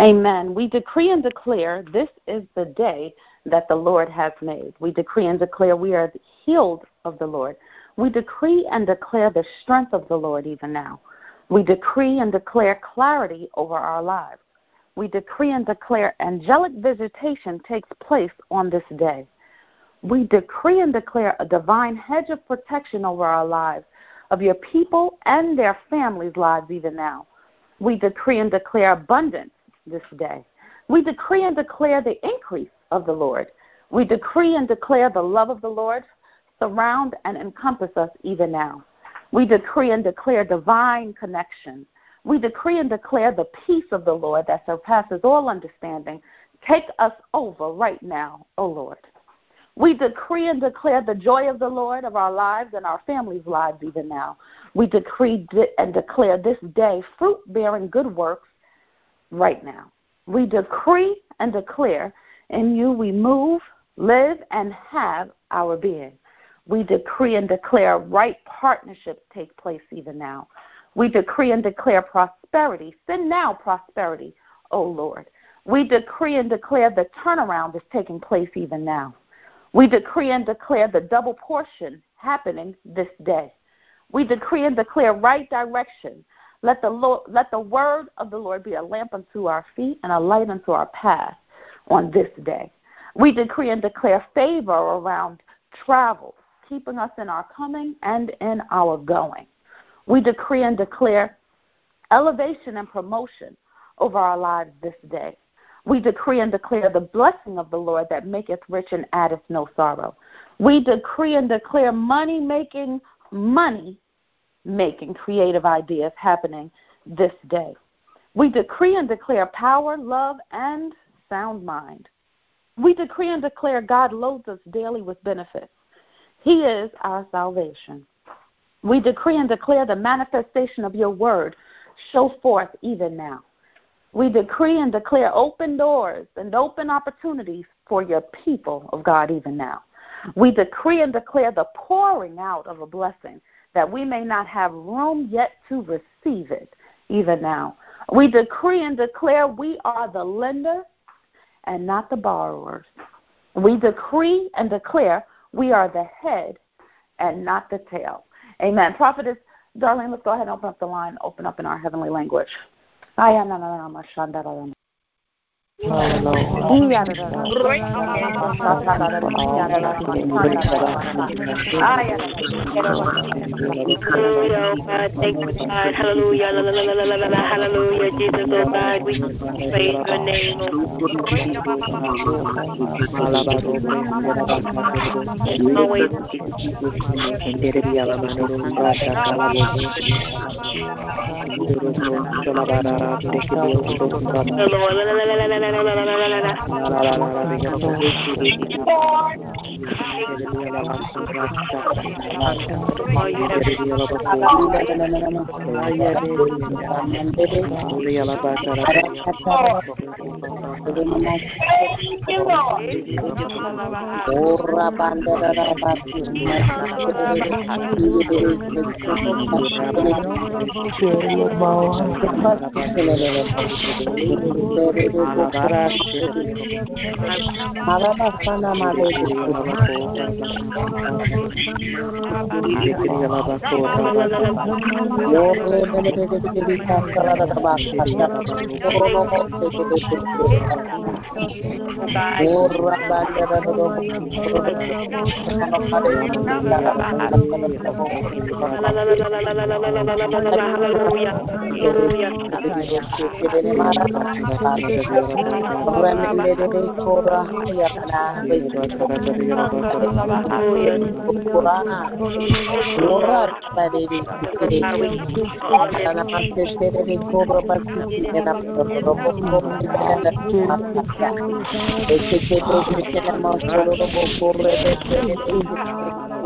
Amen. We decree and declare this is the day that the Lord has made. We decree and declare we are healed of the Lord. We decree and declare the strength of the Lord even now. We decree and declare clarity over our lives. We decree and declare angelic visitation takes place on this day. We decree and declare a divine hedge of protection over our lives, of your people and their families' lives even now. We decree and declare abundance this day. We decree and declare the increase of the Lord. We decree and declare the love of the Lord surround and encompass us even now. We decree and declare divine connection. We decree and declare the peace of the Lord that surpasses all understanding. Take us over right now, O Lord. We decree and declare the joy of the Lord of our lives and our families' lives even now. We decree and declare this day fruit-bearing good works right now. We decree and declare in you we move, live, and have our being. We decree and declare right partnerships take place even now. We decree and declare prosperity. Send now prosperity, O Lord. We decree and declare the turnaround is taking place even now. We decree and declare the double portion happening this day. We decree and declare right direction. Let the word of the Lord be a lamp unto our feet and a light unto our path on this day. We decree and declare favor around travel, keeping us in our coming and in our going. We decree and declare elevation and promotion over our lives this day. We decree and declare the blessing of the Lord that maketh rich and addeth no sorrow. We decree and declare money-making creative ideas happening this day. We decree and declare power, love, and sound mind. We decree and declare God loads us daily with benefits. He is our salvation. We decree and declare the manifestation of your word show forth even now. We decree and declare open doors and open opportunities for your people of God even now. We decree and declare the pouring out of a blessing that we may not have room yet to receive it even now. We decree and declare we are the lender and not the borrowers. We decree and declare we are the head and not the tail. Amen. Prophetess Darlene, let's go ahead and open up the line, open up in our heavenly language. Hallelujah. Hallelujah. Hallelujah. Jesus, oh God, we praise your name.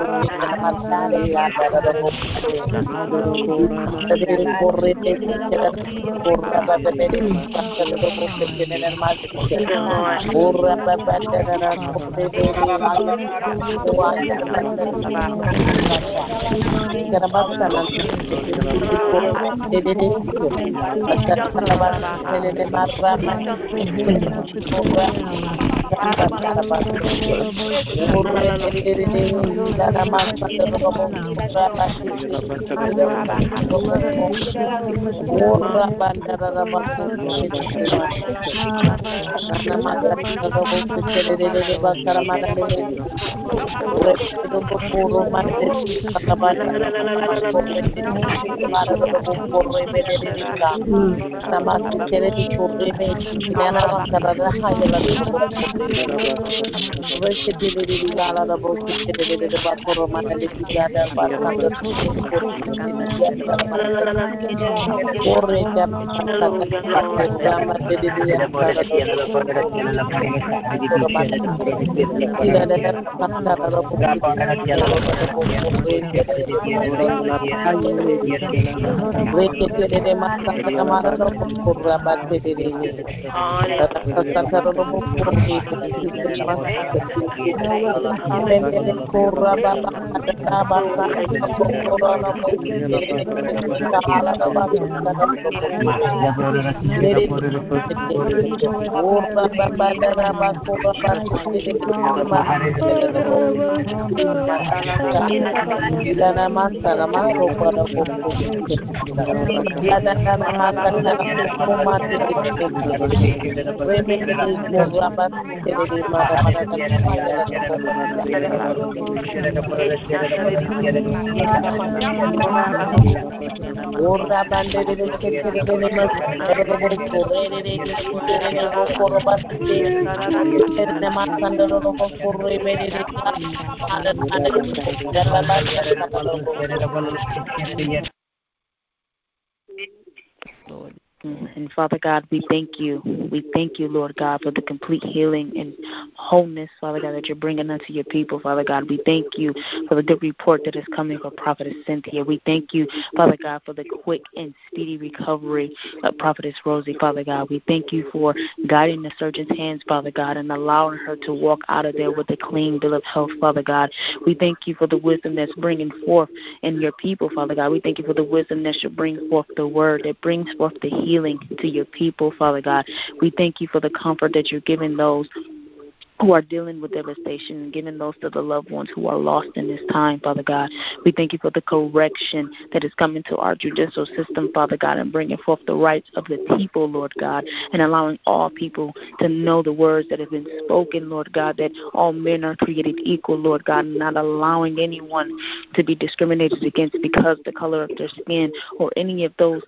Lord. And Father God, we thank you. We thank you, Lord God, for the complete healing and wholeness, Father God, that you're bringing unto your people, Father God. We thank you for the good report that is coming for Prophetess Cynthia. We thank you, Father God, for the quick and speedy recovery of Prophetess Rosie, Father God. We thank you for guiding the surgeon's hands, Father God, and allowing her to walk out of there with a clean bill of health, Father God. We thank you for the wisdom that's bringing forth in your people, Father God. We thank you for the wisdom that should bring forth the word, that brings forth the healing to your people, Father God. We thank you for the comfort that you're giving those who are dealing with devastation and giving those to the loved ones who are lost in this time, Father God. We thank you for the correction that is coming to our judicial system, Father God, and bringing forth the rights of the people, Lord God, and allowing all people to know the words that have been spoken, Lord God, that all men are created equal, Lord God, and not allowing anyone to be discriminated against because the color of their skin or any of those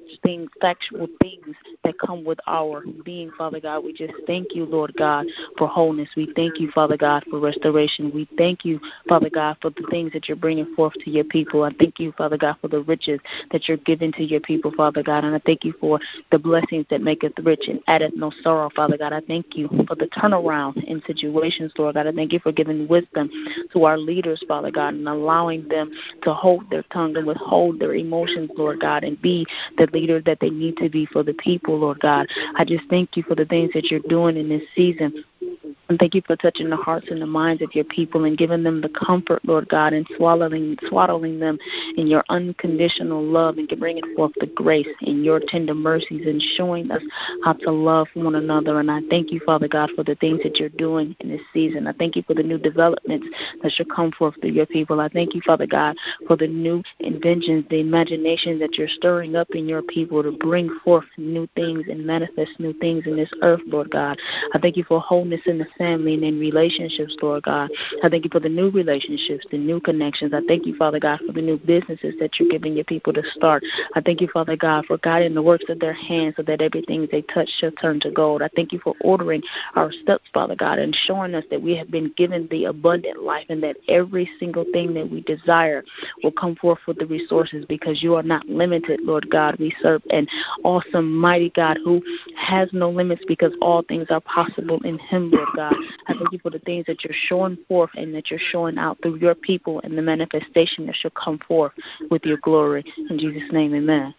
factual things that come with our being, Father God. We just thank you, Lord God, for wholeness. We thank you, Father God, for restoration. We thank you, Father God, for the things that you're bringing forth to your people. I thank you, Father God, for the riches that you're giving to your people, Father God. And I thank you for the blessings that maketh rich and addeth no sorrow, Father God. I thank you for the turnaround in situations, Lord God. I thank you for giving wisdom to our leaders, Father God, and allowing them to hold their tongue and withhold their emotions, Lord God, and be the leader that they need to be for the people, Lord God. I just thank you for the things that you're doing in this season. And thank you for touching the hearts and the minds of your people and giving them the comfort, Lord God, and swaddling them in your unconditional love and bringing forth the grace in your tender mercies and showing us how to love one another. And I thank you, Father God, for the things that you're doing in this season. I thank you for the new developments that should come forth through your people. I thank you, Father God, for the new inventions, the imagination that you're stirring up in your people to bring forth new things and manifest new things in this earth, Lord God. I thank you for wholeness in the family and in relationships, Lord God. I thank you for the new relationships, the new connections. I thank you, Father God, for the new businesses that you're giving your people to start. I thank you, Father God, for guiding the works of their hands so that everything they touch shall turn to gold. I thank you for ordering our steps, Father God, and showing us that we have been given the abundant life and that every single thing that we desire will come forth with the resources because you are not limited, Lord God. We serve an awesome, mighty God who has no limits because all things are possible in him, Lord God. God. I thank you for the things that you're showing forth and that you're showing out through your people and the manifestation that shall come forth with your glory. In Jesus' name, amen.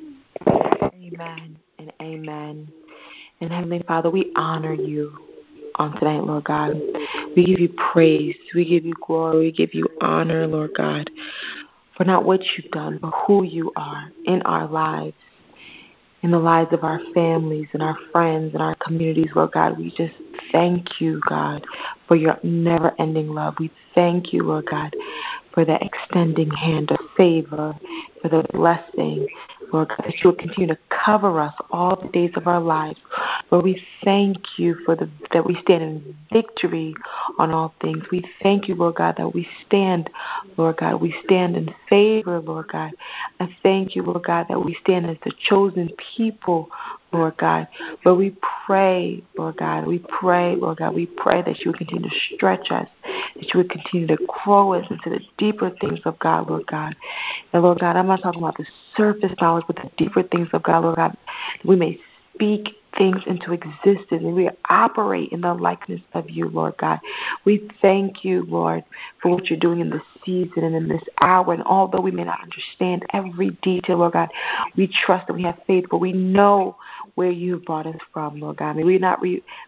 Amen and amen. And Heavenly Father, we honor you on tonight, Lord God. We give you praise. We give you glory. We give you honor, Lord God, for not what you've done, but who you are in our lives, in the lives of our families and our friends and our communities, Lord God. We just thank you, God, for your never-ending love. We thank you, Lord God, for the extending hand of favor, for the blessing, Lord God, that you will continue to cover us all the days of our lives. Lord, we thank you that we stand in victory on all things. We thank you, Lord God, that we stand, Lord God, we stand in favor, Lord God. I thank you, Lord God, that we stand as the chosen people, Lord God. Lord, we pray, Lord God, we pray that you would continue to stretch us, that you would continue to grow us into the deeper things of God, Lord God. And Lord God, I'm not talking about the surface knowledge, but the deeper things of God, Lord God, that we may speak things into existence and we operate in the likeness of you, Lord God. We thank you, Lord, for what you're doing in this season and in this hour. And although we may not understand every detail, Lord God, we trust and we have faith, but we know where you brought us from, Lord God. May we not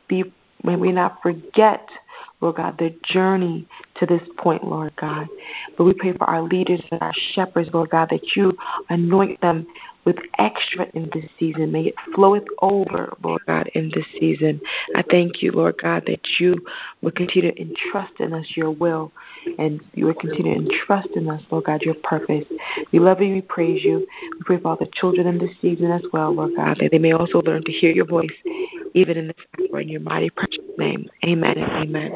forget, Lord God, the journey to this point, Lord God. But we pray for our leaders and our shepherds, Lord God, that you anoint them with extra in this season. May it floweth over, Lord God, in this season. I thank you, Lord God, that you will continue to entrust in us your will, and you will continue to entrust in us, Lord God, your purpose. We love you, we praise you. We pray for all the children in this season as well, Lord God, that they may also learn to hear your voice, even in this hour, in your mighty precious name. Amen and amen.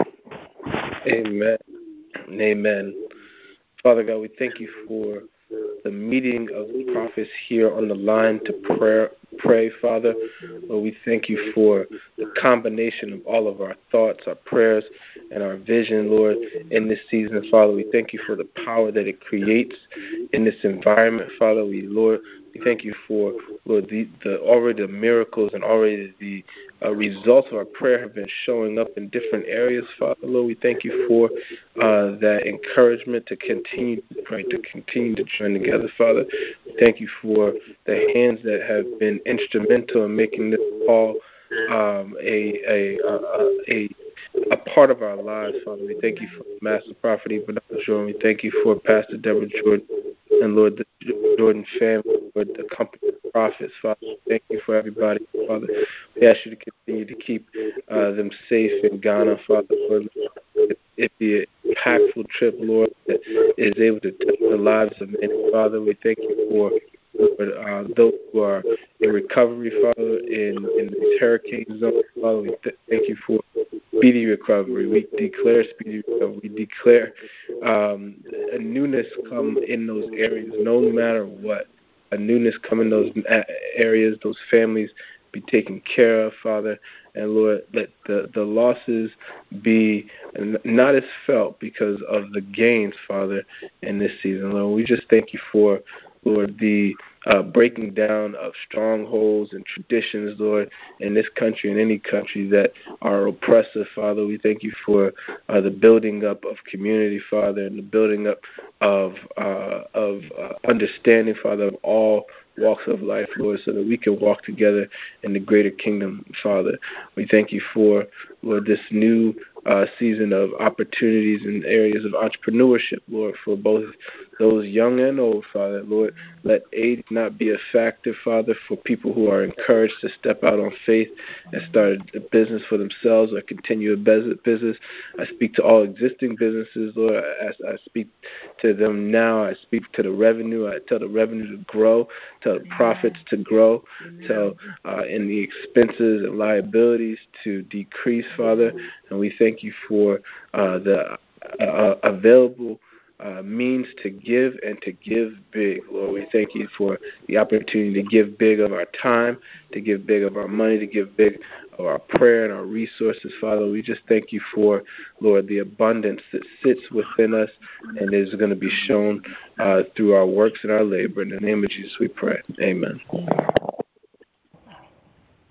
Amen. Amen. Father God, we thank you for the meeting of the prophets here on the line to pray, Father. Lord, we thank you for the combination of all of our thoughts, our prayers, and our vision, Lord, in this season, Father. We thank you for the power that it creates in this environment, Father. We thank you for, Lord, already the miracles and already the results of our prayer have been showing up in different areas, Father. Lord, we thank you for that encouragement to continue to pray, to continue to join together, Father. We thank you for the hands that have been instrumental in making this call a part of our lives, Father. We thank you for Master Prophet Ibn Jordan. We thank you for Pastor Deborah Jordan and, Lord, the Jordan family, Lord, the company of prophets, Father. Thank you for everybody, Father. We ask you to continue to keep them safe in Ghana, Father. Lord, it be an impactful trip, Lord, that is able to touch the lives of many, Father. We thank you for those who are in recovery, Father, in this hurricane zone, Father. We thank you for speedy recovery. We declare speedy recovery. We declare a newness come in those areas, no matter what. A newness come in those areas, those families be taken care of, Father. And, Lord, let the losses be not as felt because of the gains, Father, in this season. Lord, we just thank you for, Lord, the breaking down of strongholds and traditions, Lord, in this country and any country that are oppressive, Father. We thank you for the building up of community, Father, and the building up of understanding, Father, of all walks of life, Lord, so that we can walk together in the greater kingdom, Father. We thank you for, Lord, this new season of opportunities in areas of entrepreneurship, Lord, for both those young and old, Father. Lord, let age not be a factor, Father, for people who are encouraged to step out on faith and start a business for themselves or continue a business. I speak to all existing businesses, Lord. I speak to them now. I speak to the revenue. I tell the revenue to grow, tell the profits to grow, tell in the expenses and liabilities to decrease, Father. And we thank you for the available means to give and to give big, Lord. We thank you for the opportunity to give big of our time, to give big of our money, to give big of our prayer and our resources, Father. We just thank you for, Lord, the abundance that sits within us and is going to be shown through our works and our labor. In the name of Jesus we pray. Amen.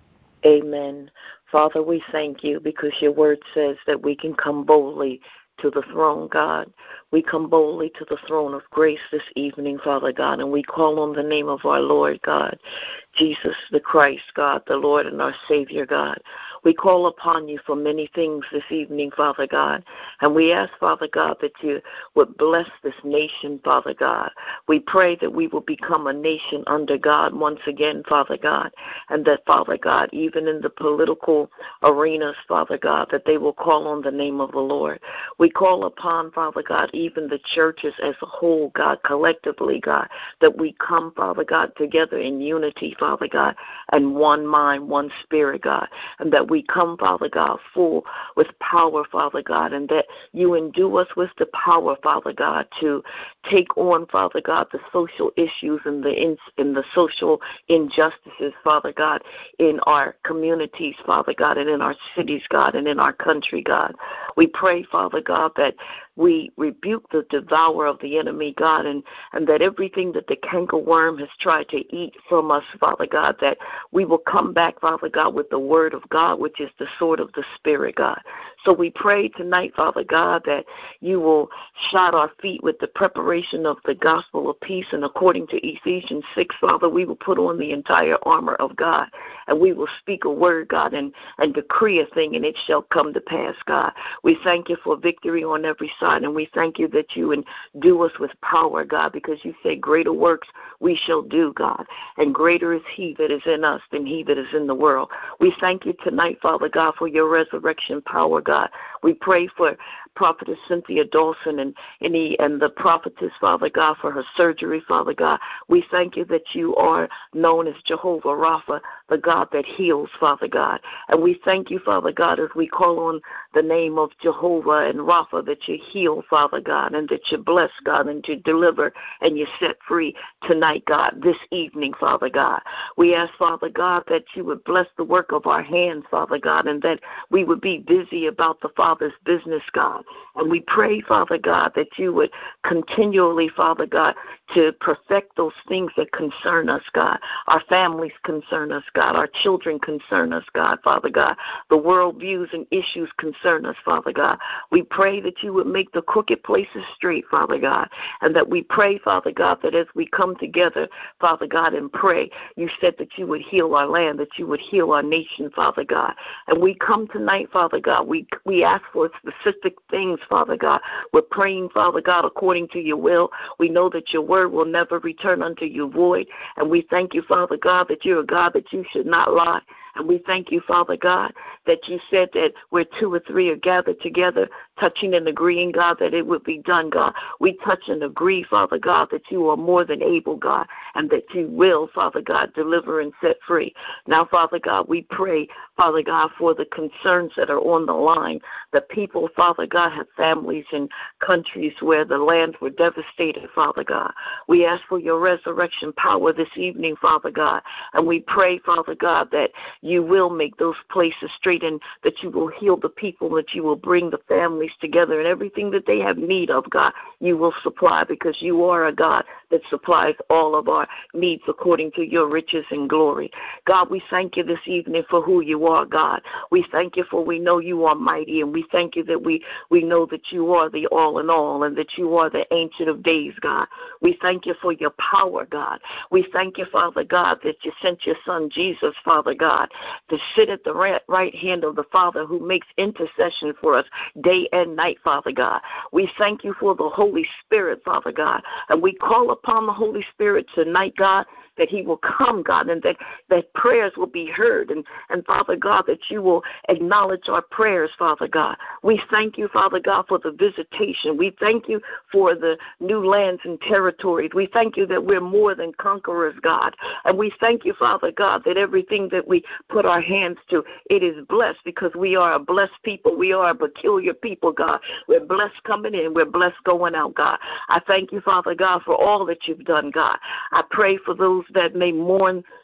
Amen. Father, we thank you because your word says that we can come boldly to the throne, God. We come boldly to the throne of grace this evening, Father God, and we call on the name of our Lord, God, Jesus the Christ, God, the Lord and our Savior, God. We call upon you for many things this evening, Father God, and we ask, Father God, that you would bless this nation, Father God. We pray that we will become a nation under God once again, Father God, and that, Father God, even in the political arenas, Father God, that they will call on the name of the Lord. We call upon, Father God, even the churches as a whole, God, collectively, God, that we come, Father God, together in unity, Father God, and one mind, one spirit, God, and that we come, Father God, full with power, Father God, and that you endue us with the power, Father God, to take on, Father God, the social issues and the social injustices, Father God, in our communities, Father God, and in our cities, God, and in our country, God. We pray, Father God, that we rebuke the devourer of the enemy, God, and that everything that the cankerworm has tried to eat from us, Father God, that we will come back, Father God, with the word of God, which is the sword of the Spirit, God. So we pray tonight, Father God, that you will shod our feet with the preparation of the gospel of peace, and according to Ephesians 6, Father, we will put on the entire armor of God, and we will speak a word, God, and decree a thing, and it shall come to pass, God. We thank you for victory on every side, and we thank you that you endue us with power, God, because you say greater works we shall do, God, and greater is he that is in us than he that is in the world. We thank you tonight, Father God, for your resurrection power, God. We pray for Prophetess Cynthia Dawson and the prophetess, Father God, for her surgery, Father God. We thank you that you are known as Jehovah Rapha, the God that heals, Father God. And we thank you, Father God, as we call on the name of Jehovah and Rapha, that you heal, Father God, and that you bless, God, and you deliver and you set free tonight, God, this evening, Father God. We ask, Father God, that you would bless the work of our hands, Father God, and that we would be busy about the Father's business, God. And we pray, Father God, that you would continually, Father God, to perfect those things that concern us, God. Our families concern us, God. Our children concern us, God, Father God. The world views and issues concern us, Father God. We pray that you would make the crooked places straight, Father God, and that we pray, Father God, that as we come together, Father God, and pray, you said that you would heal our land, that you would heal our nation, Father God. And we come tonight, Father God, we ask for specific things, Father God. We're praying, Father God, according to your will. We know that your word will never return unto you void. And we thank you, Father God, that you're a God that you should not lie. And we thank you, Father God, that you said that where 2 or 3 are gathered together, touching and agreeing, God, that it would be done, God. We touch and agree, Father God, that you are more than able, God, and that you will, Father God, deliver and set free. Now, Father God, we pray, Father God, for the concerns that are on the line. The people, Father God, have families in countries where the lands were devastated, Father God. We ask for your resurrection power this evening, Father God, and we pray, Father God, that you will make those places straight and that you will heal the people, that you will bring the families together, and everything that they have need of, God, you will supply, because you are a God that supplies all of our needs according to your riches and glory. God, we thank you this evening for who you are, God. We thank you for we know you are mighty, and we thank you that we know that you are the all in all, and that you are the Ancient of Days, God. We thank you for your power, God. We thank you, Father God, that you sent your son Jesus, Father God, to sit at the right hand of the Father, who makes intercession for us day and night, Father God. We thank you for the Holy Spirit, Father God, and we call upon the Holy Spirit tonight, God, that he will come, God, and that prayers will be heard, and Father God, that you will acknowledge our prayers, Father God. We thank you, Father God, for the visitation. We thank you for the new lands and territories. We thank you that we're more than conquerors, God, and we thank you, Father God, that everything that we put our hands to, it is blessed, because we are a blessed people. We are a peculiar people, God. We're blessed coming in. We're blessed going out, God. I thank you, Father God, for all that you've done, God. I pray for those that may mourn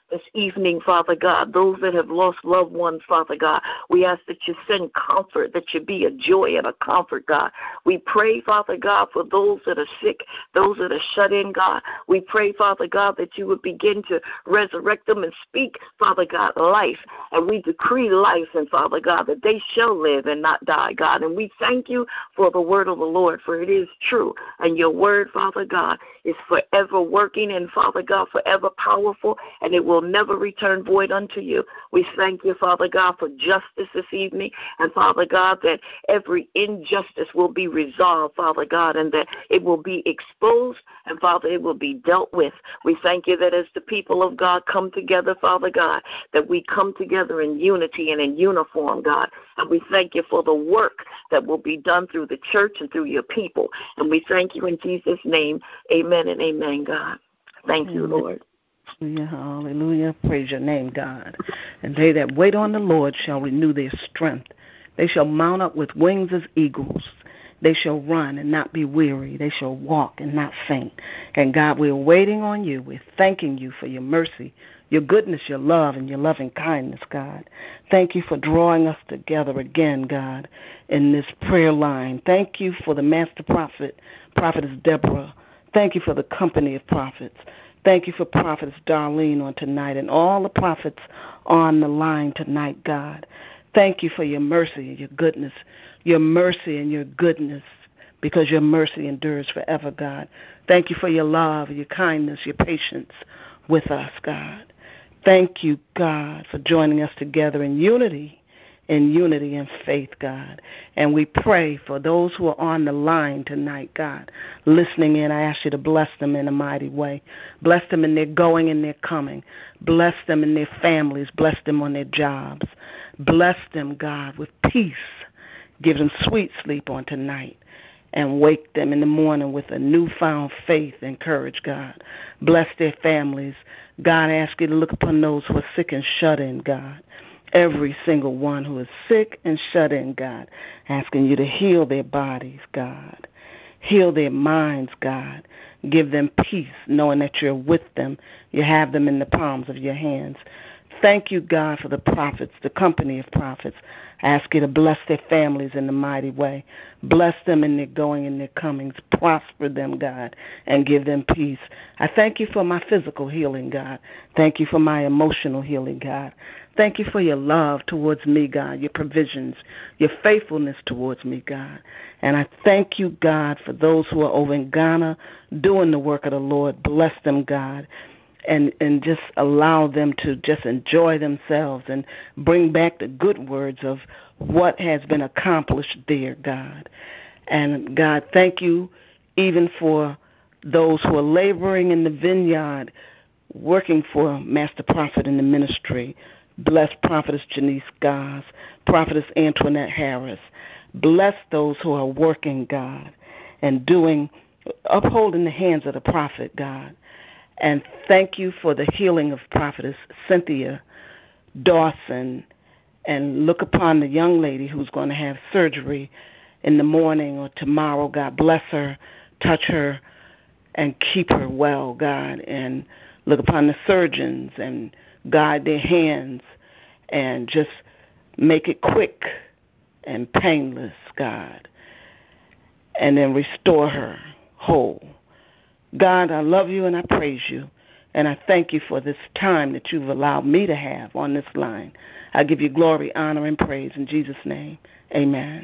this evening, Father God, those that have lost loved ones, Father God. We ask that you send comfort, that you be a joy and a comfort, God. We pray, Father God, for those that are sick, those that are shut in, God. We pray, Father God, that you would begin to resurrect them and speak, Father God, life. And we decree life, and Father God, that they shall live and not die, God. And we thank you for the word of the Lord, for it is true. And your word, Father God, is forever working and, Father God, forever powerful, and it will never return void unto you. We thank you, Father God, for justice this evening, and, Father God, that every injustice will be resolved, Father God, and that it will be exposed, and, Father, it will be dealt with. We thank you that as the people of God come together, Father God, that we come together in unity and in uniform, God. And we thank you for the work that will be done through the church and through your people. And we thank you in Jesus' name. Amen and amen, God. Thank you, Lord. Hallelujah, hallelujah. Praise your name, God. And they that wait on the Lord shall renew their strength. They shall mount up with wings as eagles. They shall run and not be weary. They shall walk and not faint. And God, we're waiting on you. We're thanking you for your mercy, your goodness, your love, and your loving kindness, God. Thank you for drawing us together again, God, in this prayer line. Thank you for the master prophet, Prophetess Deborah. Thank you for the company of prophets. Thank you for Prophetess Darlene on tonight and all the prophets on the line tonight, God. Thank you for your mercy and your goodness, your mercy and your goodness, because your mercy endures forever, God. Thank you for your love, your kindness, your patience with us, God. Thank you, God, for joining us together in unity and faith, God. And we pray for those who are on the line tonight, God, listening in. I ask you to bless them in a mighty way. Bless them in their going and their coming. Bless them in their families. Bless them on their jobs. Bless them, God, with peace. Give them sweet sleep on tonight. And wake them in the morning with a newfound faith and courage, God. Bless their families. God, I ask you to look upon those who are sick and shut in, God. Every single one who is sick and shut in, God, asking you to heal their bodies, God. Heal their minds, God. Give them peace, knowing that you're with them. You have them in the palms of your hands. Thank you, God, for the prophets, the company of prophets. I ask you to bless their families in a mighty way. Bless them in their going and their comings. Prosper them, God, and give them peace. I thank you for my physical healing, God. Thank you for my emotional healing, God. Thank you for your love towards me, God, your provisions, your faithfulness towards me, God. And I thank you, God, for those who are over in Ghana doing the work of the Lord. Bless them, God. And just allow them to just enjoy themselves and bring back the good words of what has been accomplished there, God. And, God, thank you even for those who are laboring in the vineyard, working for Master Prophet in the ministry. Bless Prophetess Janice Goss, Prophetess Antoinette Harris. Bless those who are working, God, and upholding the hands of the prophet, God. And thank you for the healing of Prophetess Cynthia Dawson. And look upon the young lady who's going to have surgery in the morning or tomorrow. God, bless her, touch her, and keep her well, God. And look upon the surgeons and guide their hands and just make it quick and painless, God. And then restore her whole. God, I love you and I praise you, and I thank you for this time that you've allowed me to have on this line. I give you glory, honor, and praise in Jesus' name. Amen.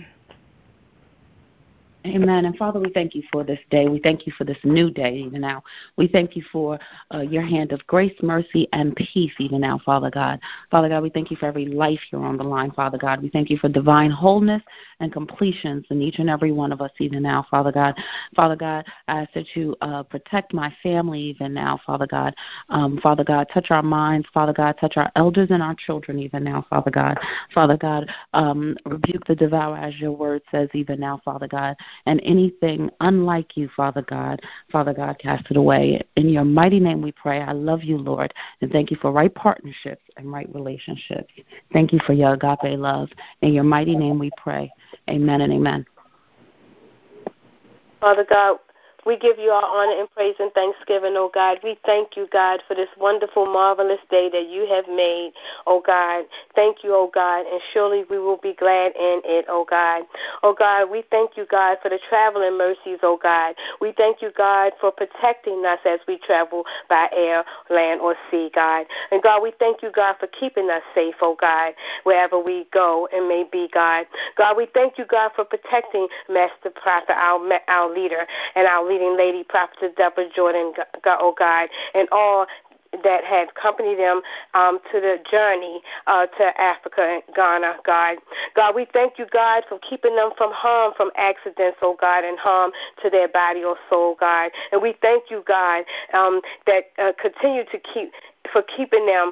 Amen. And Father, we thank you for this day. We thank you for this new day even now. We thank you for your hand of grace, mercy, and peace even now, Father God. Father God, we thank you for every life here on the line, Father God. We thank you for divine wholeness and completions in each and every one of us even now, Father God. Father God, I ask that you protect my family even now, Father God. Father God, touch our minds, Father God. Touch our elders and our children even now, Father God. Father God, rebuke the devourer as your word says even now, Father God. And anything unlike you, Father God, cast it away. In your mighty name we pray. I love you, Lord, and thank you for right partnerships and right relationships. Thank you for your agape love. In your mighty name we pray. Amen and amen. Father God, We give you our honor and praise and thanksgiving, oh God. We thank you, God, for this wonderful, marvelous day that you have made, oh God. Thank you, oh God, and surely we will be glad in it, oh God. Oh God, we thank you, God, for the traveling mercies, oh God. We thank you, God, for protecting us as we travel by air, land, or sea, God. And God, we thank you, God, for keeping us safe, oh God, wherever we go and may be, God. God, we thank you, God, for protecting Master Prophet, our leader, and our leading lady, Prophet Deborah Jordan, God, oh God, and all that had accompanied them to the journey to Africa and Ghana, God. God, we thank you, God, for keeping them from harm, from accidents, oh God, and harm to their body or soul, God. And we thank you, God, that continue to for keeping them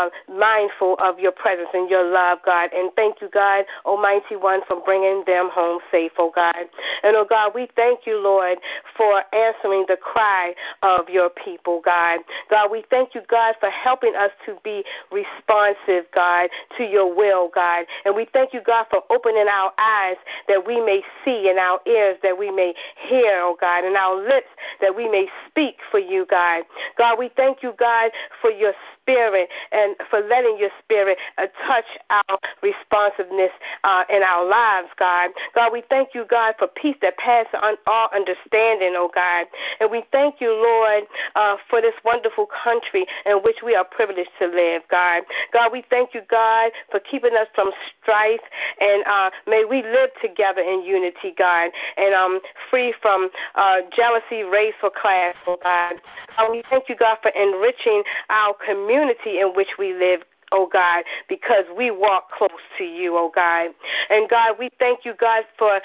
mindful of your presence and your love, God. And thank you, God, Almighty One, for bringing them home safe, oh God. And, oh God, we thank you, Lord, for answering the cry of your people, God. God, we thank you, God, for helping us to be responsive, God, to your will, God. And we thank you, God, for opening our eyes that we may see and our ears that we may hear, oh God, and our lips that we may speak for you, God. God, we thank you, God, for your spirit and for letting your spirit touch our responsiveness in our lives, God. God, we thank you, God, for peace that passes all understanding, oh God. And we thank you, Lord, for this wonderful country in which we are privileged to live, God. God, we thank you, God, for keeping us from strife, and may we live together in unity, God, and free from jealousy, race, or class, oh God. We thank you, God, for enriching our community in which we live, oh God, because we walk close to you, oh God. And God, we thank you, God, for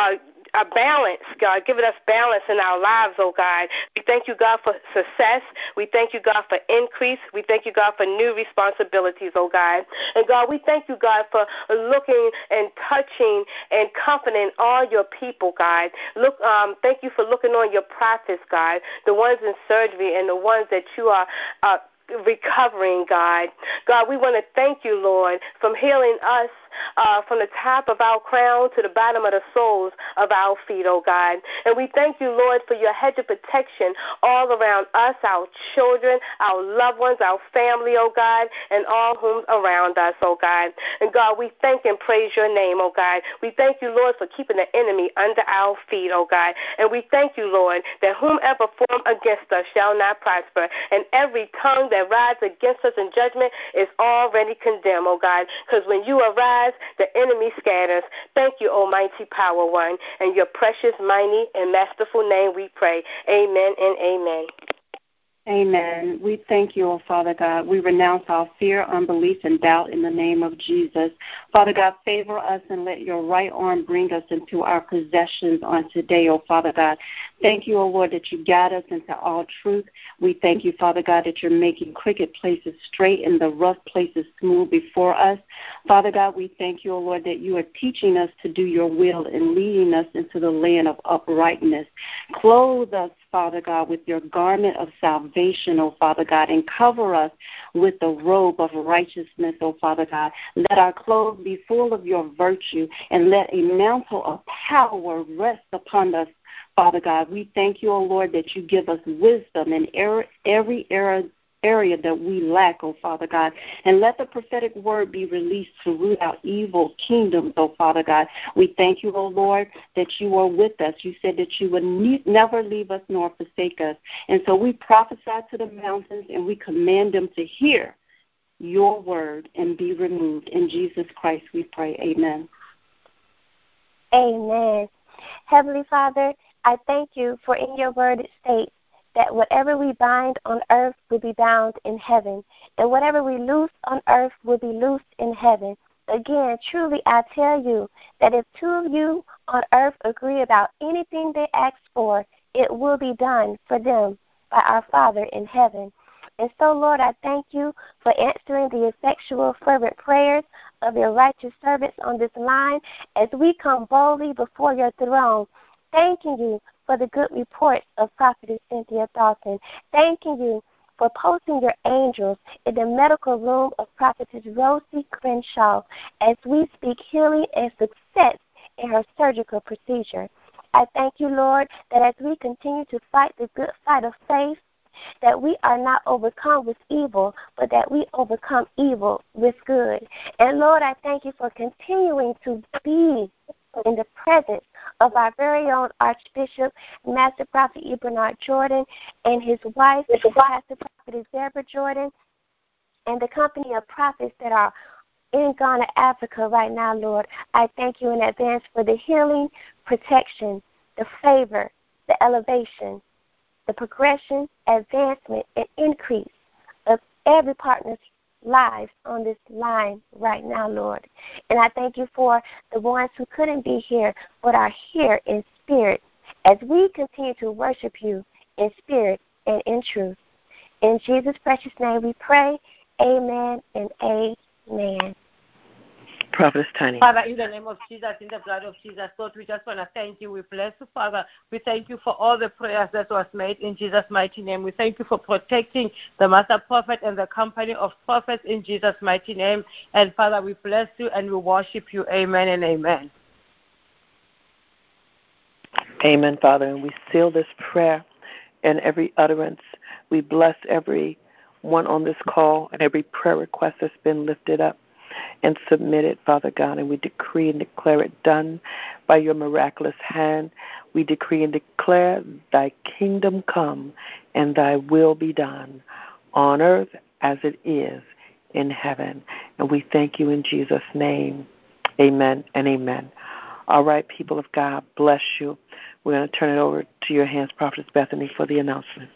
a balance, God, giving us balance in our lives, oh God. We thank you, God, for success. We thank you, God, for increase. We thank you, God, for new responsibilities, oh God. And God, we thank you, God, for looking and touching and comforting all your people, God. Thank you for looking on your prophets, God, the ones in surgery and the ones that you are recovering, God. God, we want to thank you, Lord, from healing us from the top of our crown to the bottom of the soles of our feet, oh God. And we thank you, Lord, for your hedge of protection all around us, our children, our loved ones, our family, oh God, and all whom around us, oh God. And God, we thank and praise your name, oh God. We thank you, Lord, for keeping the enemy under our feet, oh God. And we thank you, Lord, that whomever form against us shall not prosper, and every tongue that rises against us in judgment is already condemned, oh God, because when you arise, the enemy scatters. Thank you, Almighty Power One. In your precious, mighty, and masterful name we pray. Amen and amen. Amen. We thank you, oh Father God. We renounce our fear, unbelief, and doubt in the name of Jesus. Father God, favor us and let your right arm bring us into our possessions on today, oh Father God. Thank you, oh Lord, that you guide us into all truth. We thank you, Father God, that you're making crooked places straight and the rough places smooth before us. Father God, we thank you, oh Lord, that you are teaching us to do your will and leading us into the land of uprightness. Clothe us, Father God, with your garment of salvation, oh Father God, and cover us with the robe of righteousness, oh Father God. Let our clothes be full of your virtue, and let a mantle of power rest upon us, Father God. We thank you, oh Lord, that you give us wisdom in every area that we lack, oh Father God. And let the prophetic word be released to root out evil kingdoms, oh Father God. We thank you, oh Lord, that you are with us. You said that you would never leave us nor forsake us. And so we prophesy to the mountains and we command them to hear your word and be removed. In Jesus Christ we pray. Amen. Amen. Heavenly Father, I thank you for in your word it states that whatever we bind on earth will be bound in heaven, and whatever we loose on earth will be loosed in heaven. Again, truly I tell you that if two of you on earth agree about anything they ask for, it will be done for them by our Father in heaven. And so, Lord, I thank you for answering the effectual, fervent prayers of your righteous servants on this line as we come boldly before your throne, thanking you for the good reports of Prophetess Cynthia Dawson, thanking you for posting your angels in the medical room of Prophetess Rosie Crenshaw as we speak healing and success in her surgical procedure. I thank you, Lord, that as we continue to fight the good fight of faith, that we are not overcome with evil, but that we overcome evil with good. And Lord, I thank you for continuing to be in the presence of our very own Archbishop, Master Prophet E. Bernard Jordan, and his wife, Pastor Prophetess Deborah Jordan, and the company of prophets that are in Ghana, Africa right now, Lord. I thank you in advance for the healing, protection, the favor, the elevation, the progression, advancement, and increase of every partner's lives on this line right now, Lord. And I thank you for the ones who couldn't be here but are here in spirit as we continue to worship you in spirit and in truth. In Jesus' precious name we pray. Amen and amen. Prophetess Tiny. Father, in the name of Jesus, in the blood of Jesus, Lord, we just want to thank you. We bless you, Father. We thank you for all the prayers that was made in Jesus' mighty name. We thank you for protecting the Master Prophet and the company of prophets in Jesus' mighty name. And, Father, we bless you and we worship you. Amen and amen. Amen, Father. And we seal this prayer and every utterance. We bless every one on this call and every prayer request that's been lifted up and submitted, Father God, and we decree and declare it done by your miraculous hand. We decree and declare thy kingdom come and thy will be done on earth as it is in heaven. And we thank you in Jesus' name. Amen and amen. All right, people of God, bless you. We're going to turn it over to your hands, Prophetess Bethany, for the announcement.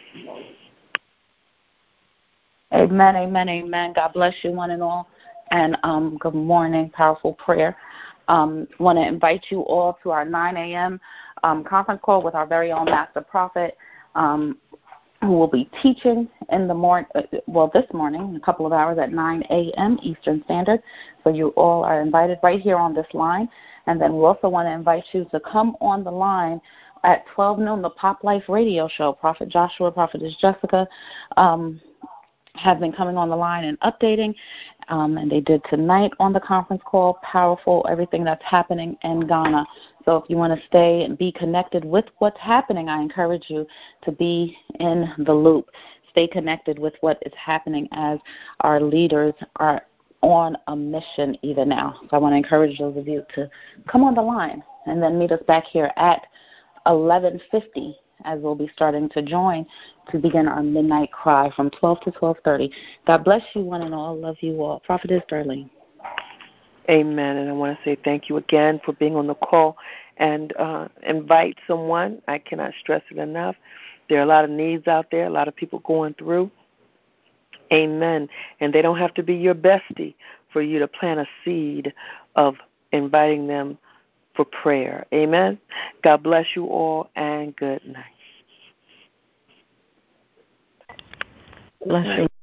Amen, amen, amen. God bless you, one and all. And good morning, powerful prayer. Want to invite you all to our 9 a.m. Conference call with our very own Master Prophet, who will be teaching in the this morning, a couple of hours at 9 a.m. Eastern Standard. So you all are invited right here on this line. And then we also want to invite you to come on the line at 12 noon, the Pop Life Radio Show. Prophet Joshua, Prophetess Jessica have been coming on the line and updating, and they did tonight on the conference call. Powerful, everything that's happening in Ghana. So if you want to stay and be connected with what's happening, I encourage you to be in the loop. Stay connected with what is happening as our leaders are on a mission even now. So I want to encourage those of you to come on the line and then meet us back here at 11:50 as we'll be starting to join to begin our midnight cry from 12 to 12:30. God bless you one and all. Love you all. Prophetess Darlene. Amen. And I want to say thank you again for being on the call and invite someone. I cannot stress it enough. There are a lot of needs out there, a lot of people going through. Amen. And they don't have to be your bestie for you to plant a seed of inviting them for prayer. Amen. God bless you all and good night. Bless you.